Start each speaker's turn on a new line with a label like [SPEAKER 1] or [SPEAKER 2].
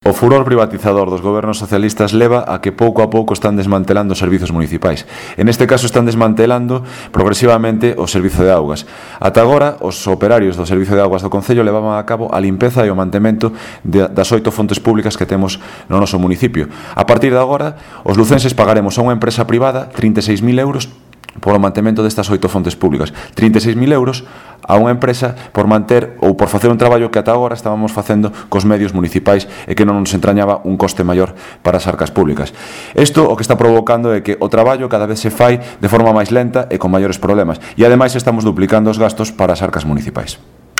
[SPEAKER 1] O furor privatizador dos gobernos socialistas leva a que pouco a pouco están desmantelando os servizos municipais. En este caso están desmantelando progresivamente o servizo de augas. Ata agora, os operarios do servizo de augas do Concello levaban a cabo a limpeza e o mantemento das 8 fontes públicas que temos no noso municipio. A partir de agora, os lucenses pagaremos a unha empresa privada 36.000 euros polo mantemento destas 8 fontes públicas, 36.000 euros a unha empresa por manter ou por facer un traballo que ata agora estábamos facendo cos medios municipais e que non nos entrañaba un coste maior para as arcas públicas. Isto o que está provocando é que o traballo cada vez se fai de forma máis lenta e con maiores problemas, e ademais estamos duplicando os gastos para as arcas municipais.